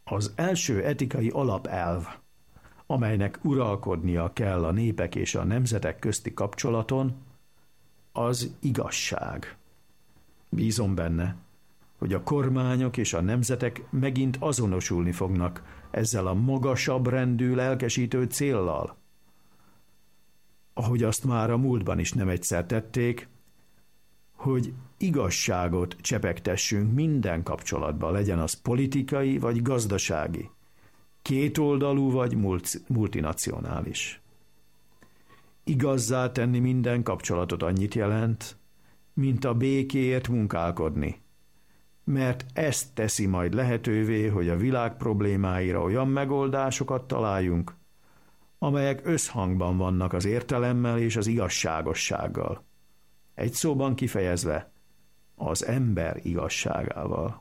Az első etikai alapelv, amelynek uralkodnia kell a népek és a nemzetek közti kapcsolaton, az igazság. Bízom benne, hogy a kormányok és a nemzetek megint azonosulni fognak ezzel a magasabb rendű lelkesítő céllal. Ahogy azt már a múltban is nem egyszer tették, hogy igazságot csepegtessünk minden kapcsolatban, legyen az politikai vagy gazdasági, kétoldalú vagy multinacionális. Igazzá tenni minden kapcsolatot annyit jelent, mint a békéért munkálkodni, mert ezt teszi majd lehetővé, hogy a világ problémáira olyan megoldásokat találjunk, amelyek összhangban vannak az értelemmel és az igazságossággal. Egy szóban kifejezve, az ember igazságával.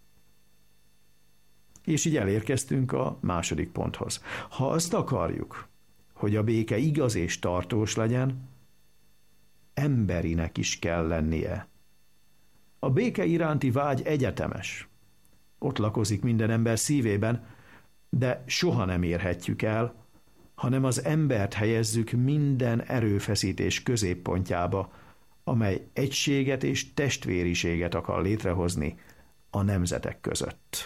És így elérkeztünk a második ponthoz. Ha azt akarjuk, hogy a béke igaz és tartós legyen, emberinek is kell lennie. A béke iránti vágy egyetemes. Ott lakozik minden ember szívében, de soha nem érhetjük el, hanem az embert helyezzük minden erőfeszítés középpontjába, amely egységet és testvériséget akar létrehozni a nemzetek között.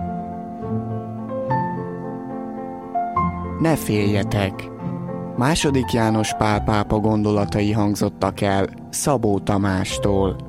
Ne féljetek! II. János Pál pápa gondolatai hangzottak el Szabó Tamástól.